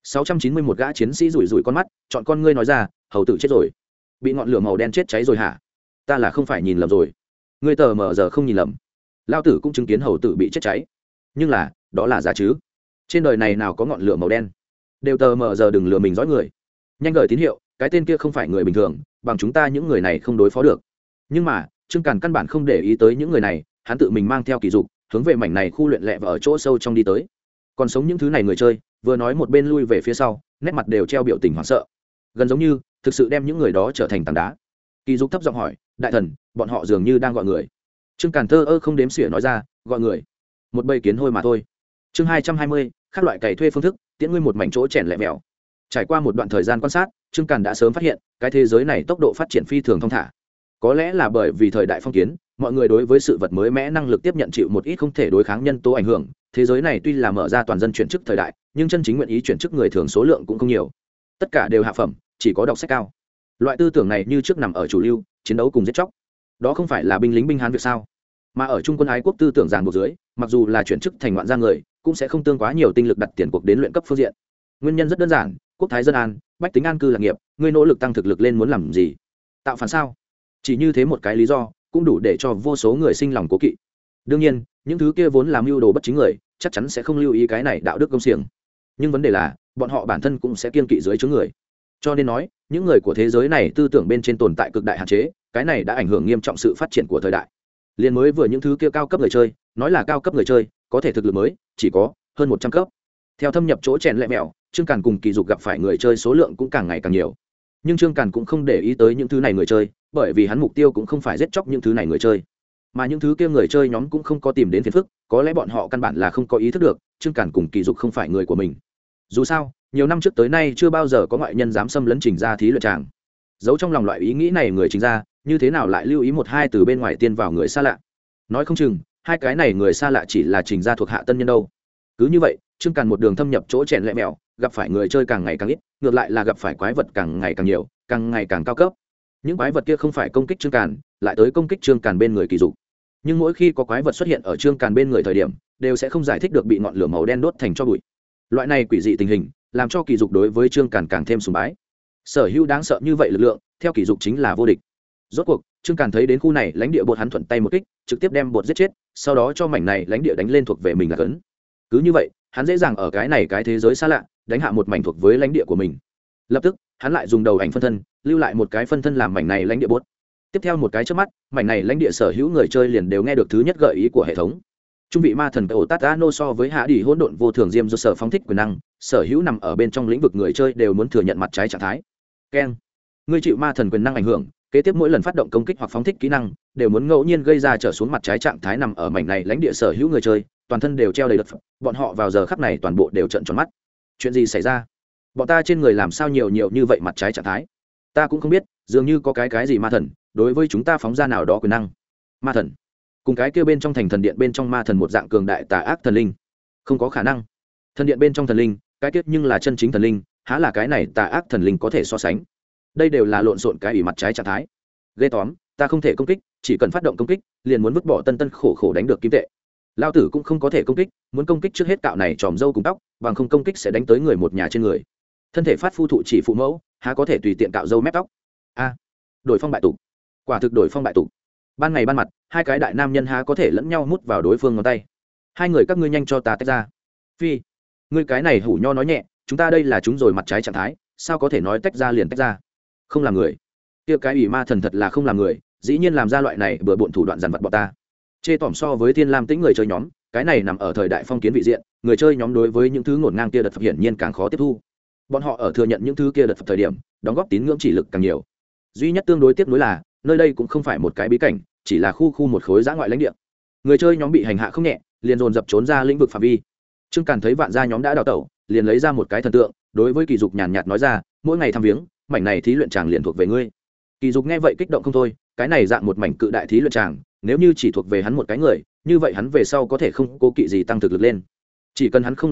691 gã chiến sĩ rủi rủi con mắt, chọn con ngươi nói ra, hầu tử chết rồi, bị ngọn lửa màu đen chết cháy rồi hả? Ta là không phải nhìn lầm rồi? Ngươi tờ mờ giờ không nhìn lầm, lao tử cũng chứng kiến hầu tử bị chết cháy. Nhưng là đó là giả chứ? Trên đời này nào có ngọn lửa màu đen? Đều tờ mờ giờ đừng lừa mình dõi người. Nhanh gửi tín hiệu, cái tên kia không phải người bình thường, bằng chúng ta những người này không đối phó được. Nhưng mà Trương Càn căn bản không để ý tới những người này, hắn tự mình mang theo Kỳ Dục hướng về mảnh này khu luyện lẹ và ở chỗ sâu trong đi tới. Còn sống những thứ này người chơi vừa nói một bên lui về phía sau, nét mặt đều treo biểu tình hoảng sợ, gần giống như thực sự đem những người đó trở thành tảng đá. Kỳ Dục thấp giọng hỏi, đại thần, bọn họ dường như đang gọi người. Trương Càn thơ ơ không đếm xỉa nói ra, gọi người, một bầy kiến hôi mà thôi. Chương 220, các loại cày thuê phương thức, tiễn ngươi một mảnh chỗ chèn lẹ mèo. Trải qua một đoạn thời gian quan sát, Trương Càn đã sớm phát hiện cái thế giới này tốc độ phát triển phi thường thong thả. Có lẽ là bởi vì thời đại phong kiến, mọi người đối với sự vật mới mẽ năng lực tiếp nhận chịu một ít không thể đối kháng nhân tố ảnh hưởng. Thế giới này tuy là mở ra toàn dân chuyển chức thời đại, nhưng chân chính nguyện ý chuyển chức người thường số lượng cũng không nhiều. Tất cả đều hạ phẩm, chỉ có đọc sách cao. Loại tư tưởng này như trước nằm ở chủ lưu, chiến đấu cùng giết chóc. Đó không phải là binh lính binh hán việc sao? Mà ở trung quân ái quốc tư tưởng ràng buộc dưới, mặc dù là chuyển chức thành ngoạn gia người, cũng sẽ không tương quá nhiều tinh lực đặt tiền cuộc đến luyện cấp phương diện. Nguyên nhân rất đơn giản, quốc thái dân an, bách tính an cư lạc nghiệp, ngươi nỗ lực tăng thực lực lên muốn làm gì? Tạo phản sao? Chỉ như thế một cái lý do cũng đủ để cho vô số người sinh lòng cố kỵ. Đương nhiên những thứ kia vốn làm mưu đồ bất chính người chắc chắn sẽ không lưu ý cái này đạo đức công xiềng, nhưng vấn đề là bọn họ bản thân cũng sẽ kiêng kỵ dưới chướng người. Cho nên nói những người của thế giới này tư tưởng bên trên tồn tại cực đại hạn chế, cái này đã ảnh hưởng nghiêm trọng sự phát triển của thời đại. Liên mới vừa những thứ kia cao cấp người chơi, nói là cao cấp người chơi, có thể thực lực mới chỉ có hơn 100 cấp. Theo thâm nhập chỗ chèn lẹ mèo, Trương Càn cùng Kỳ Dục gặp phải người chơi số lượng cũng càng ngày càng nhiều. Nhưng Trương Càn cũng không để ý tới những thứ này người chơi, bởi vì hắn mục tiêu cũng không phải giết chóc những thứ này người chơi, mà những thứ kia người chơi nhóm cũng không có tìm đến phiền phức, có lẽ bọn họ căn bản là không có ý thức được Trương Càn cùng Kỳ Dục không phải người của mình. Dù sao nhiều năm trước tới nay chưa bao giờ có ngoại nhân dám xâm lấn Trình ra thí luyện tràng. Giấu trong lòng loại ý nghĩ này người Trình ra như thế nào lại lưu ý một hai từ bên ngoài tiên vào người xa lạ? Nói không chừng hai cái này người xa lạ chỉ là Trình ra thuộc hạ tân nhân đâu. Cứ như vậy Trương Càn một đường thâm nhập chỗ chèn lẹ mèo, gặp phải người chơi càng ngày càng ít, ngược lại là gặp phải quái vật càng ngày càng nhiều, càng ngày càng cao cấp. Những quái vật kia không phải công kích Trương Càn, lại tới công kích Trương Càn bên người Kỳ Dục. Nhưng mỗi khi có quái vật xuất hiện ở Trương Càn bên người thời điểm, đều sẽ không giải thích được bị ngọn lửa màu đen đốt thành tro bụi. Loại này quỷ dị tình hình làm cho Kỳ Dục đối với Trương Càn càng thêm sùng bái. Sở hữu đáng sợ như vậy lực lượng, theo Kỳ Dục chính là vô địch. Rốt cuộc Trương Càn thấy đến khu này lãnh địa bột, hắn thuận tay một kích trực tiếp đem bột giết chết, sau đó cho mảnh này lãnh địa đánh lên thuộc về mình là cấn. Cứ như vậy hắn dễ dàng ở cái này cái thế giới xa lạ đánh hạ một mảnh thuộc với lãnh địa của mình. Lập tức hắn lại dùng đầu ảnh phân thân lưu lại một cái phân thân làm mảnh này lãnh địa bốt. Tiếp theo một cái chớp mắt, mảnh này lãnh địa sở hữu người chơi liền đều nghe được thứ nhất gợi ý của hệ thống. Trung vị ma thần ổ Tatano so với hạ đi hỗn độn vô thường diêm do sở phóng thích quyền năng, sở hữu nằm ở bên trong lĩnh vực người chơi đều muốn thừa nhận mặt trái trạng thái. Keng, ngươi chịu ma thần quyền năng ảnh hưởng, kế tiếp mỗi lần phát động công kích hoặc phóng thích kỹ năng đều muốn ngẫu nhiên gây ra trở xuống mặt trái trạng thái. Nằm ở mảnh này lãnh địa sở hữu người chơi toàn thân đều treo đầy đất, bọn họ vào giờ khắc này toàn bộ đều trợn tròn mắt. Chuyện gì xảy ra? Bọn ta trên người làm sao nhiều như vậy mặt trái trạng thái? Ta cũng không biết, dường như có cái gì ma thần đối với chúng ta phóng ra nào đó quyền năng. Ma thần cùng cái kia bên trong thành thần điện bên trong ma thần một dạng cường đại tà ác thần linh, không có khả năng. Thần điện bên trong thần linh, cái kết nhưng là chân chính thần linh, há là cái này tà ác thần linh có thể so sánh? Đây đều là lộn xộn cái ủy mặt trái trạng thái. Ghê tóm, ta không thể công kích, chỉ cần phát động công kích liền muốn vứt bỏ tân khổ đánh được kim tệ. Lao tử cũng không có thể công kích, muốn công kích trước hết cạo này tròm râu cùng tóc, bằng không công kích sẽ đánh tới người một nhà trên người. Thân thể phát phu thụ chỉ phụ mẫu, há có thể tùy tiện cạo râu mép tóc? A, đổi phong bại tục, quả thực đổi phong bại tục. Ban ngày ban mặt hai cái đại nam nhân há có thể lẫn nhau mút vào đối phương ngón tay? Hai người các ngươi nhanh cho ta tách ra. Phi, ngươi cái này hủ nho nói nhẹ, chúng ta đây là chúng rồi mặt trái trạng thái, sao có thể nói tách ra liền tách ra? Không làm người, kia cái ủy ma thần thật là không làm người, dĩ nhiên làm ra loại này bừa bộn thủ đoạn dằn vặt bọn ta. Chê tỏm so với Thiên Lam Tĩnh người chơi nhóm, cái này nằm ở thời đại phong kiến vị diện, người chơi nhóm đối với những thứ ngổn ngang kia đợt hiển nhiên càng khó tiếp thu. Bọn họ ở thừa nhận những thứ kia đợt thời điểm, đóng góp tín ngưỡng chỉ lực càng nhiều. Duy nhất tương đối tiếp nối là, nơi đây cũng không phải một cái bí cảnh, chỉ là khu một khối dã ngoại lãnh địa. Người chơi nhóm bị hành hạ không nhẹ, liền dồn dập trốn ra lĩnh vực phạm vi. Trương Càn thấy Vạn gia nhóm đã đào tẩu, liền lấy ra một cái thần tượng, đối với Kỳ Dục nhàn nhạt nói ra, mỗi ngày thăm viếng, mảnh này thí luyện tràng liền thuộc về ngươi. Kỳ Dục nghe vậy kích động không thôi, cái này dạng một mảnh cự đại thí luyện tràng, nếu như chỉ thuộc về hắn một cái người, như vậy hắn về sau có thể không cố kỵ gì tăng thực lực lên. Chỉ cần hắn không lười biếng,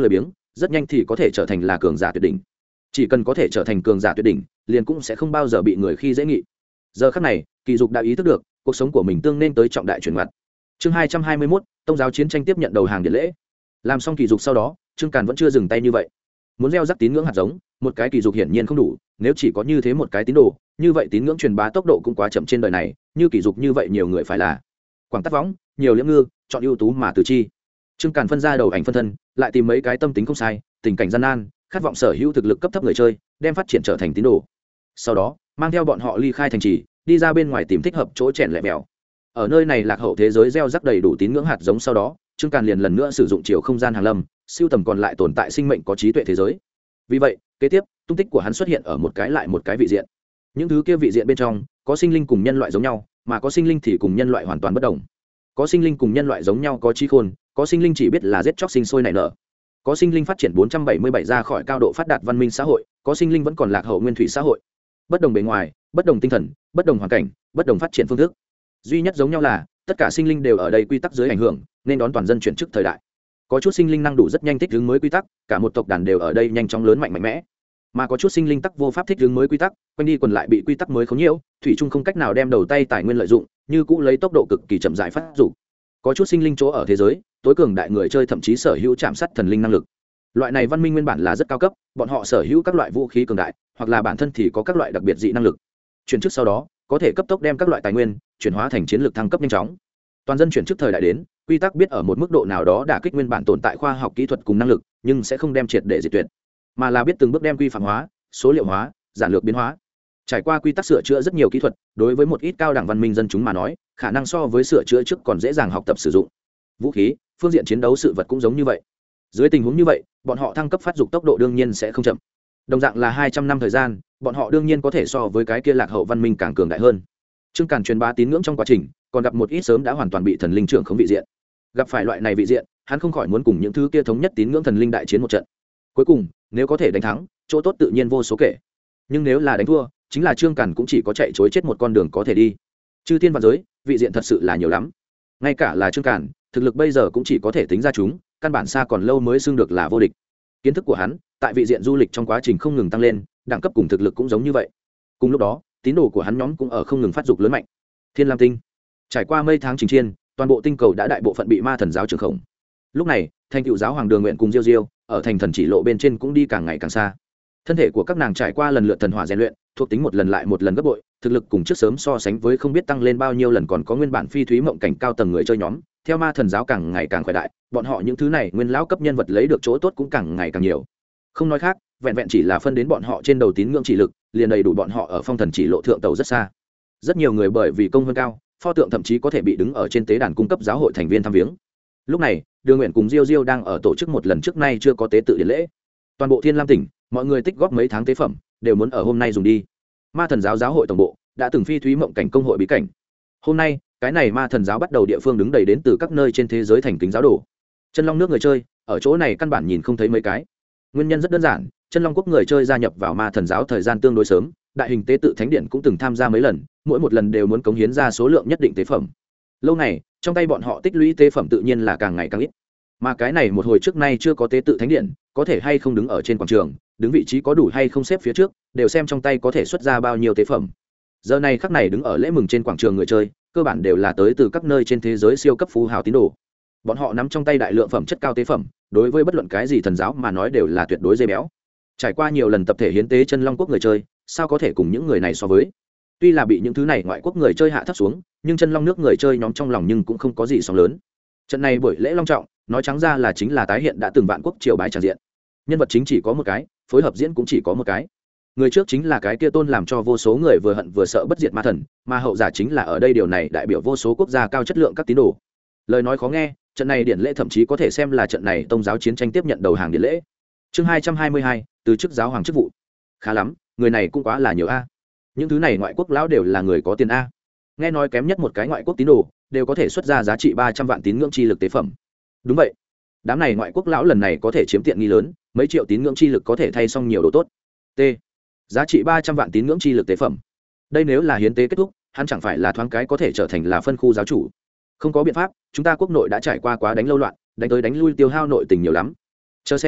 rất nhanh thì có thể trở thành là cường giả tuyệt đỉnh. Chỉ cần có thể trở thành cường giả tuyệt đỉnh, liền cũng sẽ không bao giờ bị người khi dễ nghị. Giờ khắc này, Kỳ Dục đã ý thức được cuộc sống của mình tương nên tới trọng đại chuyển ngoặt. Chương 221, tông giáo chiến tranh tiếp nhận đầu hàng điện lễ. Làm xong Kỳ Dục sau đó, Trương Càn vẫn chưa dừng tay như vậy. Muốn gieo rắc tín ngưỡng hạt giống, một cái Kỳ Dục hiển nhiên không đủ, nếu chỉ có như thế một cái tín đồ, như vậy tín ngưỡng truyền bá tốc độ cũng quá chậm trên đời này, như Kỳ Dục như vậy nhiều người phải là quảng tắc võng, nhiều liễm ngư, chọn ưu tú mà từ chi. Trương Càn phân ra đầu ảnh phân thân, lại tìm mấy cái tâm tính không sai, tình cảnh gian nan, khát vọng sở hữu thực lực cấp thấp người chơi, đem phát triển trở thành tín đồ. Sau đó, mang theo bọn họ ly khai thành trì, đi ra bên ngoài tìm thích hợp chỗ chèn lẹ mèo. Ở nơi này lạc hậu thế giới gieo rắc đầy đủ tín ngưỡng hạt giống sau đó, Trương Càn liền lần nữa sử dụng chiều không gian hàng lâm, siêu tầm còn lại tồn tại sinh mệnh có trí tuệ thế giới. Vì vậy, kế tiếp, tung tích của hắn xuất hiện ở một cái lại một cái vị diện. Những thứ kia vị diện bên trong, có sinh linh cùng nhân loại giống nhau, mà có sinh linh thì cùng nhân loại hoàn toàn bất đồng. Có sinh linh cùng nhân loại giống nhau có trí khôn, có sinh linh chỉ biết là giết chóc sinh sôi nảy nở. Có sinh linh phát triển 477 ra khỏi cao độ phát đạt văn minh xã hội, có sinh linh vẫn còn lạc hậu nguyên thủy xã hội. Bất đồng bề ngoài, bất đồng tinh thần, bất đồng hoàn cảnh, bất đồng phát triển phương thức. Duy nhất giống nhau là tất cả sinh linh đều ở đây quy tắc dưới ảnh hưởng, nên đón toàn dân chuyển chức thời đại. Có chút sinh linh năng đủ rất nhanh thích ứng mới quy tắc, cả một tộc đàn đều ở đây nhanh chóng lớn mạnh mẽ. Mà có chút sinh linh tắc vô pháp thích ứng mới quy tắc, quanh đi quần lại bị quy tắc mới khống nhiễu, thủy chung không cách nào đem đầu tay tài nguyên lợi dụng, như cũ lấy tốc độ cực kỳ chậm rãi phát dục. Có chút sinh linh chỗ ở thế giới, tối cường đại người chơi thậm chí sở hữu chạm sát thần linh năng lực. Loại này văn minh nguyên bản là rất cao cấp, bọn họ sở hữu các loại vũ khí cường đại, hoặc là bản thân thì có các loại đặc biệt dị năng lực. Chuyển chức sau đó, có thể cấp tốc đem các loại tài nguyên chuyển hóa thành chiến lược thăng cấp nhanh chóng. Toàn dân chuyển chức thời đại đến, quy tắc biết ở một mức độ nào đó đả kích nguyên bản tồn tại khoa học kỹ thuật cùng năng lực, nhưng sẽ không đem triệt để diệt tuyệt, mà là biết từng bước đem quy phạm hóa, số liệu hóa, giản lược biến hóa. Trải qua quy tắc sửa chữa rất nhiều kỹ thuật, đối với một ít cao đẳng văn minh dân chúng mà nói, khả năng so với sửa chữa trước còn dễ dàng học tập sử dụng. Vũ khí, phương diện chiến đấu sự vật cũng giống như vậy. Dưới tình huống như vậy, bọn họ thăng cấp phát dục tốc độ đương nhiên sẽ không chậm. Đồng dạng là 200 năm thời gian, bọn họ đương nhiên có thể so với cái kia lạc hậu văn minh càng cường đại hơn. Trương Càn truyền bá tín ngưỡng trong quá trình, còn gặp một ít sớm đã hoàn toàn bị thần linh trưởng khống vị diện. Gặp phải loại này vị diện, hắn không khỏi muốn cùng những thứ kia thống nhất tín ngưỡng thần linh đại chiến một trận. Cuối cùng, nếu có thể đánh thắng, chỗ tốt tự nhiên vô số kể. Nhưng nếu là đánh thua, chính là Trương Càn cũng chỉ có chạy chối chết một con đường có thể đi. Chư thiên vạn giới, vị diện thật sự là nhiều lắm. Ngay cả là Trương Càn, thực lực bây giờ cũng chỉ có thể tính ra chúng, căn bản xa còn lâu mới xưng được là vô địch. Kiến thức của hắn, tại vị diện du lịch trong quá trình không ngừng tăng lên, đẳng cấp cùng thực lực cũng giống như vậy. Cùng lúc đó, tín đồ của hắn nhóm cũng ở không ngừng phát dục lớn mạnh. Thiên Lam Tinh, trải qua mấy tháng trình chiên, toàn bộ tinh cầu đã đại bộ phận bị ma thần giáo trưởng khống. Lúc này, thành cựu giáo hoàng Đường Nguyện cùng Diêu Diêu, ở thành thần chỉ lộ bên trên cũng đi càng ngày càng xa. Thân thể của các nàng trải qua lần lượt thần hỏa rèn luyện, thuộc tính một lần lại một lần gấp bội, thực lực cùng trước sớm so sánh với không biết tăng lên bao nhiêu lần, còn có nguyên bản phi thúy mộng cảnh cao tầng người chơi nhóm, theo ma thần giáo càng ngày càng khỏe đại, bọn họ những thứ này nguyên lão cấp nhân vật lấy được chỗ tốt cũng càng ngày càng nhiều. Không nói khác, vẹn vẹn chỉ là phân đến bọn họ trên đầu tín ngưỡng chỉ lực, liền đầy đủ bọn họ ở phong thần chỉ lộ thượng tàu rất xa. Rất nhiều người bởi vì công hơn cao, pho tượng thậm chí có thể bị đứng ở trên tế đàn cung cấp giáo hội thành viên thăm viếng. Lúc này, Đường Nguyện cùng Diêu Diêu đang ở tổ chức một lần trước nay chưa có tế tự điển lễ. Toàn bộ Thiên Lam tỉnh, mọi người tích góp mấy tháng tế phẩm, đều muốn ở hôm nay dùng đi. Ma thần giáo giáo hội tổng bộ đã từng phi thúy mộng cảnh công hội bí cảnh. Hôm nay, cái này ma thần giáo bắt đầu địa phương đứng đầy đến từ các nơi trên thế giới thành kính giáo đồ. Chân Long nước người chơi, ở chỗ này căn bản nhìn không thấy mấy cái. Nguyên nhân rất đơn giản, Chân Long quốc người chơi gia nhập vào ma thần giáo thời gian tương đối sớm, đại hình tế tự thánh điện cũng từng tham gia mấy lần, mỗi một lần đều muốn cống hiến ra số lượng nhất định tế phẩm. Lâu này, trong tay bọn họ tích lũy tế phẩm tự nhiên là càng ngày càng ít. Mà cái này một hồi trước nay chưa có tế tự thánh điện, có thể hay không đứng ở trên quảng trường, đứng vị trí có đủ hay không xếp phía trước, đều xem trong tay có thể xuất ra bao nhiêu tế phẩm. Giờ này khắc này đứng ở lễ mừng trên quảng trường người chơi, cơ bản đều là tới từ các nơi trên thế giới siêu cấp phú hào tín đồ. Bọn họ nắm trong tay đại lượng phẩm chất cao tế phẩm, đối với bất luận cái gì thần giáo mà nói đều là tuyệt đối dây béo. Trải qua nhiều lần tập thể hiến tế Chân Long quốc người chơi, sao có thể cùng những người này so với. Tuy là bị những thứ này ngoại quốc người chơi hạ thấp xuống, nhưng Chân Long nước người chơi nhóm trong lòng nhưng cũng không có gì sóng lớn. Trận này buổi lễ long trọng, nói trắng ra là chính là tái hiện đã từng vạn quốc triều bái tràn diện. Nhân vật chính chỉ có một cái, phối hợp diễn cũng chỉ có một cái. Người trước chính là cái kia tôn làm cho vô số người vừa hận vừa sợ bất diệt ma thần, mà hậu giả chính là ở đây điều này đại biểu vô số quốc gia cao chất lượng các tín đồ. Lời nói khó nghe, trận này điển lễ thậm chí có thể xem là trận này tông giáo chiến tranh tiếp nhận đầu hàng điển lễ. Chương 222, từ chức giáo hoàng chức vụ. Khá lắm, người này cũng quá là nhiều a. Những thứ này ngoại quốc lão đều là người có tiền a. Nghe nói kém nhất một cái ngoại quốc tín đồ đều có thể xuất ra giá trị 300 vạn tín ngưỡng chi lực tế phẩm. Đúng vậy, đám này ngoại quốc lão lần này có thể chiếm tiện nghi lớn, mấy triệu tín ngưỡng chi lực có thể thay xong nhiều đồ tốt. T. Giá trị 300 vạn tín ngưỡng chi lực tế phẩm. Đây nếu là hiến tế kết thúc, hắn chẳng phải là thoáng cái có thể trở thành là phân khu giáo chủ. Không có biện pháp, chúng ta quốc nội đã trải qua quá đánh lâu loạn, đánh tới đánh lui tiêu hao nội tình nhiều lắm. Chờ xem,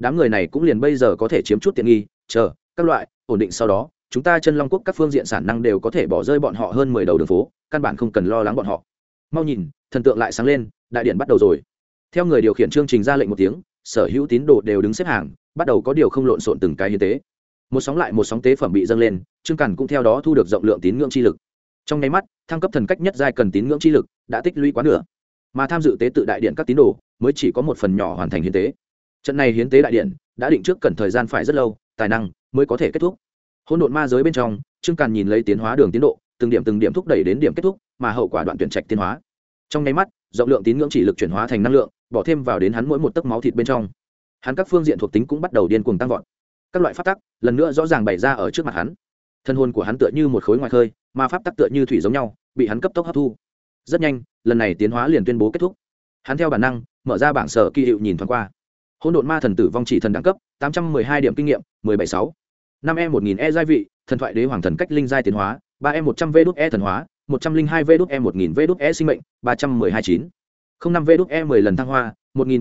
đám người này cũng liền bây giờ có thể chiếm chút tiện nghi, chờ các loại ổn định sau đó chúng ta Chân Long quốc các phương diện sản năng đều có thể bỏ rơi bọn họ hơn 10 đầu đường phố, căn bản không cần lo lắng bọn họ. Mau nhìn, thần tượng lại sáng lên, đại điện bắt đầu rồi. Theo người điều khiển chương trình ra lệnh một tiếng, sở hữu tín đồ đều đứng xếp hàng, bắt đầu có điều không lộn xộn từng cái hiến tế. Một sóng lại một sóng tế phẩm bị dâng lên, Trương Càn cũng theo đó thu được rộng lượng tín ngưỡng chi lực. Trong nháy mắt, thăng cấp thần cách nhất giai cần tín ngưỡng chi lực đã tích lũy quá nửa, mà tham dự tế tự đại điện các tín đồ mới chỉ có một phần nhỏ hoàn thành hiến tế. Trận này hiến tế đại điện đã định trước cần thời gian phải rất lâu, tài năng mới có thể kết thúc. Hỗn độn ma giới bên trong, Trương Càn nhìn lấy tiến hóa đường tiến độ, từng điểm thúc đẩy đến điểm kết thúc, mà hậu quả đoạn tuyển trạch tiến hóa. Trong nháy mắt, rộng lượng tín ngưỡng chỉ lực chuyển hóa thành năng lượng, bỏ thêm vào đến hắn mỗi một tấc máu thịt bên trong. Hắn các phương diện thuộc tính cũng bắt đầu điên cuồng tăng vọt. Các loại pháp tắc lần nữa rõ ràng bày ra ở trước mặt hắn. Thân hồn của hắn tựa như một khối ngoài khơi, mà pháp tắc tựa như thủy giống nhau, bị hắn cấp tốc hấp thu. Rất nhanh, lần này tiến hóa liền tuyên bố kết thúc. Hắn theo bản năng mở ra bảng sở kỳ hiệu nhìn thoáng qua. Hỗn độn ma thần tử vong chỉ thần đẳng cấp 812 điểm kinh nghiệm 176. 5e 1000 e giai vị, thần thoại đế hoàng thần cách linh giai tiến hóa, 3e 100 v đúc e thần hóa, 102 v đúc e 1000 v đúc e sinh mệnh, 312 05 v đúc e 10 lần thăng hoa,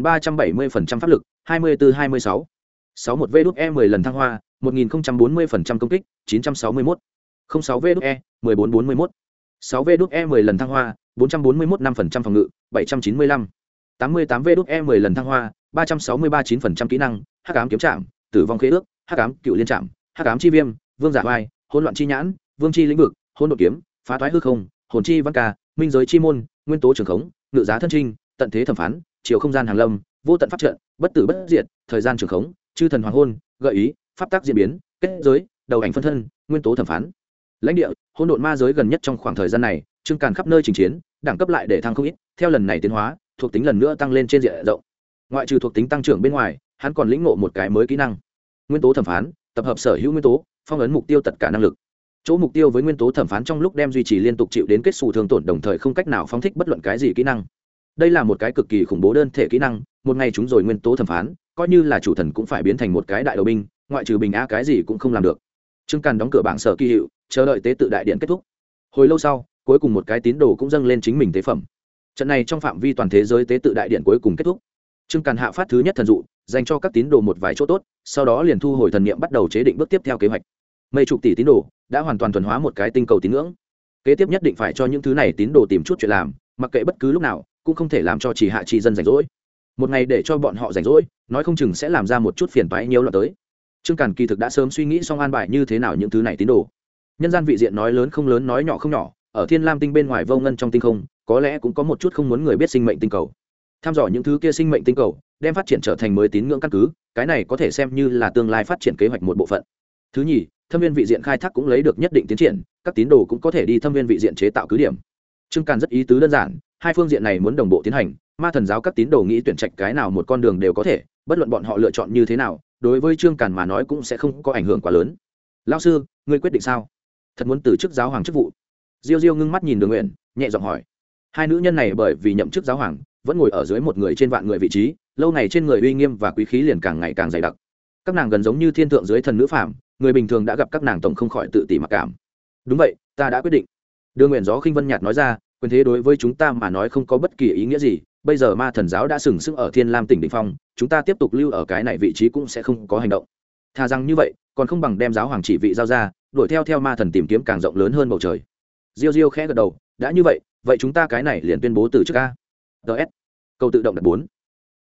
1370% pháp lực, 24-26. 61 v đúc e 10 lần thăng hoa, 1040% công kích, 961. 06 v đúc e 1441. 6 v đúc e 10 lần thăng hoa, 441 5% phòng ngự, 795. 88 v đúc e 10 lần thăng hoa, 363-9% kỹ năng, hắc ám kiếm trạm, tử vong khế ước, hắc ám cựu liên trạm, hắc ám chi viêm, vương giả vai, hỗn loạn chi nhãn, vương chi lĩnh vực, hỗn độn kiếm, phá thoái hư không, hồn chi văn ca, minh giới chi môn, nguyên tố trường khống, ngự giá thân trinh, tận thế thẩm phán, chiều không gian hàng lâm, vô tận pháp trận, bất tử bất diệt, thời gian trường khống, chư thần hoàng hôn, gợi ý, pháp tác diễn biến, kết giới, đầu ảnh phân thân, nguyên tố thẩm phán. Lãnh địa, hỗn độn ma giới gần nhất trong khoảng thời gian này, Trương Càn khắp nơi chinh chiến, đẳng cấp lại để thăng không ít, theo lần này tiến hóa, thuộc tính lần nữa tăng lên trên diện rộng. Ngoại trừ thuộc tính tăng trưởng bên ngoài, hắn còn lĩnh ngộ một cái mới kỹ năng. Nguyên tố thẩm phán, tập hợp sở hữu nguyên tố, phong ấn mục tiêu tất cả năng lực. Chỗ mục tiêu với nguyên tố thẩm phán trong lúc đem duy trì liên tục chịu đến kết xù thương tổn, đồng thời không cách nào phóng thích bất luận cái gì kỹ năng. Đây là một cái cực kỳ khủng bố đơn thể kỹ năng, một ngày chúng rồi nguyên tố thẩm phán, coi như là chủ thần cũng phải biến thành một cái đại đầu binh, ngoại trừ bình a cái gì cũng không làm được. Trương Càn đóng cửa bảng sở kỳ hiệu, chờ đợi tế tự đại điện kết thúc. Hồi lâu sau, cuối cùng một cái tín đồ cũng dâng lên chính mình tế phẩm. Trận này trong phạm vi toàn thế giới tế tự đại điện cuối cùng kết thúc. Trương Càn hạ phát thứ nhất thần dụ, dành cho các tín đồ một vài chỗ tốt, sau đó liền thu hồi thần niệm, bắt đầu chế định bước tiếp theo kế hoạch. Mấy chục tỷ tín đồ đã hoàn toàn thuần hóa một cái tinh cầu tín ngưỡng. Kế tiếp nhất định phải cho những thứ này tín đồ tìm chút chuyện làm, mặc kệ bất cứ lúc nào, cũng không thể làm cho chỉ hạ chỉ dân rảnh rỗi. Một ngày để cho bọn họ rảnh rỗi, nói không chừng sẽ làm ra một chút phiền toái nhiều loạn tới. Trương Càn kỳ thực đã sớm suy nghĩ xong an bài như thế nào những thứ này tín đồ. Nhân gian vị diện nói lớn không lớn, nói nhỏ không nhỏ, ở Thiên Lam tinh bên ngoài vô ngân trong tinh không, có lẽ cũng có một chút không muốn người biết sinh mệnh tinh cầu. Tham dò những thứ kia sinh mệnh tinh cầu, đem phát triển trở thành mới tín ngưỡng căn cứ, cái này có thể xem như là tương lai phát triển kế hoạch một bộ phận. Thứ nhì, thâm viên vị diện khai thác cũng lấy được nhất định tiến triển, các tín đồ cũng có thể đi thâm viên vị diện chế tạo cứ điểm. Trương Càn rất ý tứ đơn giản, hai phương diện này muốn đồng bộ tiến hành, ma thần giáo các tín đồ nghĩ tuyển trạch cái nào một con đường đều có thể, bất luận bọn họ lựa chọn như thế nào, đối với Trương Càn mà nói cũng sẽ không có ảnh hưởng quá lớn. Lão sư, ngươi quyết định sao? Thật muốn từ chức giáo hoàng chức vụ? Diêu Diêu ngưng mắt nhìn Đường Uyển, nhẹ giọng hỏi. Hai nữ nhân này bởi vì nhậm chức giáo hoàng, vẫn ngồi ở dưới một người trên vạn người vị trí, lâu ngày trên người uy nghiêm và quý khí liền càng ngày càng dày đặc. Các nàng gần giống như thiên thượng dưới thần nữ phàm, người bình thường đã gặp các nàng tổng không khỏi tự ti mặc cảm. Đúng vậy, ta đã quyết định. Đường Uyển gió khinh vân nhạt nói ra, quyền thế đối với chúng ta mà nói không có bất kỳ ý nghĩa gì, bây giờ ma thần giáo đã sừng sững ở Thiên Lam tỉnh đỉnh phong, chúng ta tiếp tục lưu ở cái này vị trí cũng sẽ không có hành động. Thà rằng như vậy, còn không bằng đem giáo hoàng chỉ vị giao ra, đuổi theo ma thần tìm kiếm càng rộng lớn hơn bầu trời. Diêu Diêu khẽ gật đầu, đã như vậy, vậy chúng ta cái này liền tuyên bố từ chức a. DS. Câu tự động đặt 4.